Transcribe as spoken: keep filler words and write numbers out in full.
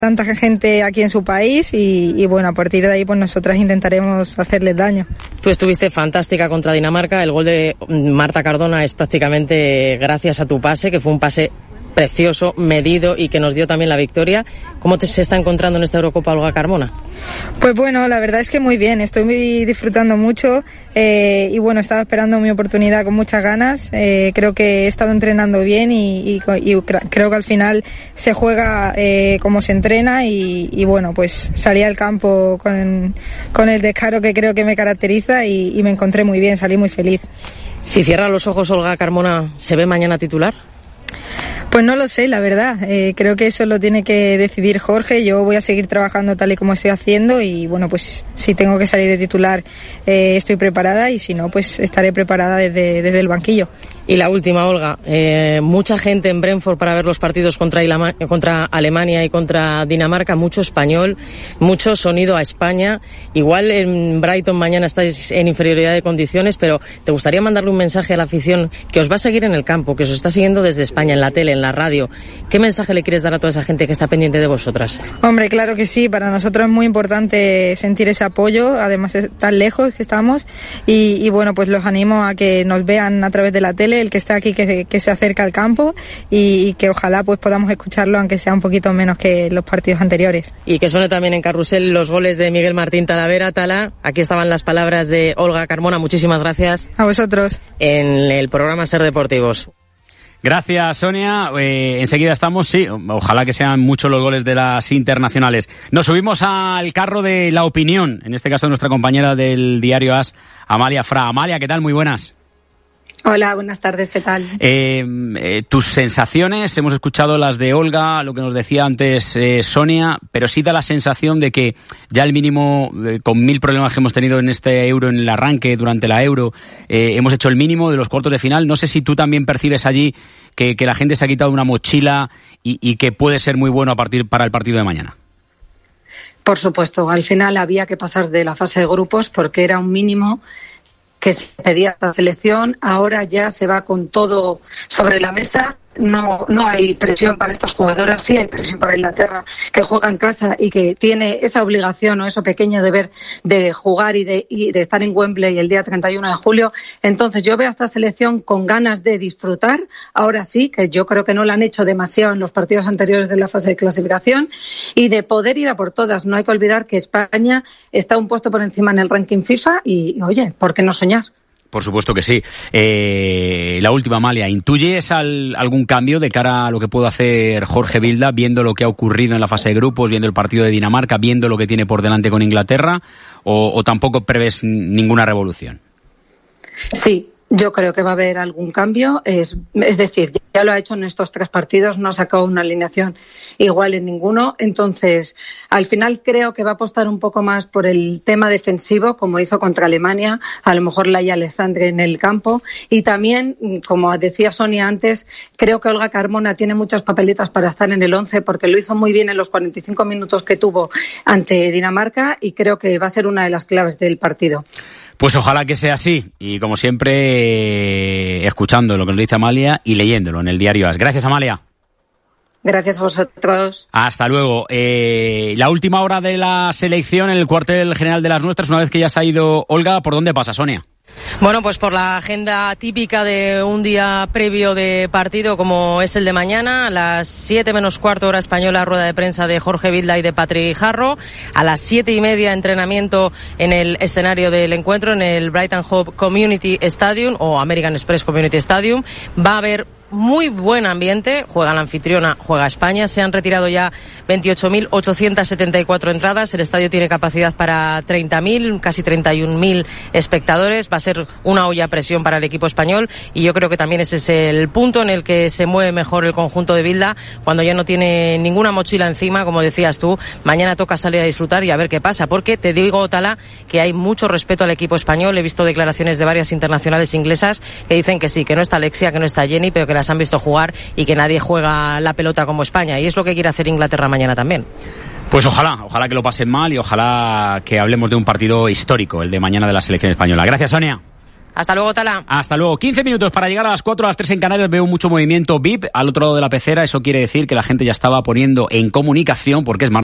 tanta gente aquí en su país y, y bueno, a partir de ahí pues nosotras intentaremos hacerles daño. Tú estuviste fantástica contra Dinamarca, el gol de Marta Cardona es prácticamente gracias a tu pase, que fue un pase precioso, medido y que nos dio también la victoria. ¿Cómo te, se está encontrando en esta Eurocopa Olga Carmona? Pues bueno, la verdad es que muy bien, estoy muy disfrutando mucho eh, y bueno, estaba esperando mi oportunidad con muchas ganas. Eh, creo que he estado entrenando bien y, y, y creo que al final se juega eh, como se entrena y, y bueno, pues salí al campo con, con el descaro que creo que me caracteriza y, y me encontré muy bien, salí muy feliz. Si cierra los ojos Olga Carmona, ¿se ve mañana titular? Pues no lo sé, la verdad. Eh, creo que eso lo tiene que decidir Jorge. Yo voy a seguir trabajando tal y como estoy haciendo y bueno, pues si tengo que salir de titular eh, estoy preparada y si no, pues estaré preparada desde, desde el banquillo. Y la última, Olga, eh, mucha gente en Brentford para ver los partidos contra, Ilama, contra Alemania y contra Dinamarca, mucho español, mucho sonido a España. Igual en Brighton mañana estáis en inferioridad de condiciones, pero ¿te gustaría mandarle un mensaje a la afición que os va a seguir en el campo, que os está siguiendo desde España, en la tele, en la radio? ¿Qué mensaje le quieres dar a toda esa gente que está pendiente de vosotras? Hombre, claro que sí, para nosotros es muy importante sentir ese apoyo, además tan lejos que estamos y, y bueno, pues los animo a que nos vean a través de la tele, el que está aquí que, que se acerca al campo y, y que ojalá pues podamos escucharlo aunque sea un poquito menos que los partidos anteriores. Y que suene también en carrusel los goles de Miguel Martín Talavera. Tala, aquí estaban las palabras de Olga Carmona, muchísimas gracias. A vosotros. En el programa Ser Deportivos. Gracias, Sonia. Eh, enseguida estamos, sí, ojalá que sean muchos los goles de las internacionales. Nos subimos al carro de la opinión, en este caso nuestra compañera del diario AS, Amalia Fra. Amalia, ¿qué tal? Muy buenas. Hola, buenas tardes, ¿qué tal? Eh, eh, tus sensaciones, hemos escuchado las de Olga, lo que nos decía antes eh, Sonia, pero sí da la sensación de que ya el mínimo, eh, con mil problemas que hemos tenido en este Euro, en el arranque, durante la Euro, eh, hemos hecho el mínimo de los cuartos de final. No sé si tú también percibes allí que, que la gente se ha quitado una mochila y, y que puede ser muy bueno a partir para el partido de mañana. Por supuesto, al final había que pasar de la fase de grupos porque era un mínimo que se pedía a la selección. Ahora ya se va con todo sobre la mesa. No, no hay presión para estas jugadoras, sí hay presión para Inglaterra, que juega en casa y que tiene esa obligación o eso pequeño deber de jugar y de, y de estar en Wembley el día treinta y uno de julio. Entonces yo veo a esta selección con ganas de disfrutar, ahora sí, que yo creo que no la han hecho demasiado en los partidos anteriores de la fase de clasificación, y de poder ir a por todas. No hay que olvidar que España está un puesto por encima en el ranking FIFA y, oye, ¿por qué no soñar? Por supuesto que sí. Eh, la última, Amalia, ¿intuyes al, algún cambio de cara a lo que puede hacer Jorge Vilda, viendo lo que ha ocurrido en la fase de grupos, viendo el partido de Dinamarca, viendo lo que tiene por delante con Inglaterra, o, o tampoco prevés ninguna revolución? Sí. Yo creo que va a haber algún cambio, es, es decir, ya lo ha hecho en estos tres partidos, no ha sacado una alineación igual en ninguno, entonces al final creo que va a apostar un poco más por el tema defensivo, como hizo contra Alemania, a lo mejor Laia Alexandre en el campo, y también, como decía Sonia antes, creo que Olga Carmona tiene muchas papeletas para estar en el once, porque lo hizo muy bien en los cuarenta y cinco minutos que tuvo ante Dinamarca, y creo que va a ser una de las claves del partido. Pues ojalá que sea así, y como siempre, eh, escuchando lo que nos dice Amalia y leyéndolo en el diario AS. Gracias, Amalia. Gracias a vosotros. Hasta luego. Eh, la última hora de la selección en el cuartel general de las nuestras, una vez que ya se ha ido Olga, ¿por dónde pasa, Sonia? Bueno, pues por la agenda típica de un día previo de partido como es el de mañana, a las siete menos cuarto hora española, rueda de prensa de Jorge Vilda y de Patri Jarro, a las siete y media entrenamiento en el escenario del encuentro en el Brighton Hove Community Stadium o American Express Community Stadium. Va a haber muy buen ambiente, juega la anfitriona, juega España, se han retirado ya veintiocho mil ochocientas setenta y cuatro entradas, el estadio tiene capacidad para treinta mil, casi treinta y un mil espectadores, va a ser una olla a presión para el equipo español y yo creo que también ese es el punto en el que se mueve mejor el conjunto de Vilda, cuando ya no tiene ninguna mochila encima, como decías tú, mañana toca salir a disfrutar y a ver qué pasa, porque te digo, Tala, que hay mucho respeto al equipo español, he visto declaraciones de varias internacionales inglesas que dicen que sí, que no está Alexia, que no está Jenny, pero que la han visto jugar y que nadie juega la pelota como España, y es lo que quiere hacer Inglaterra mañana también. Pues ojalá, ojalá que lo pasen mal y ojalá que hablemos de un partido histórico, el de mañana de la selección española. Gracias, Sonia. Hasta luego, Tala. Hasta luego. quince minutos para llegar a las cuatro, a las tres en Canarias. Veo mucho movimiento V I P al otro lado de la pecera. Eso quiere decir que la gente ya estaba poniendo en comunicación, porque es martes.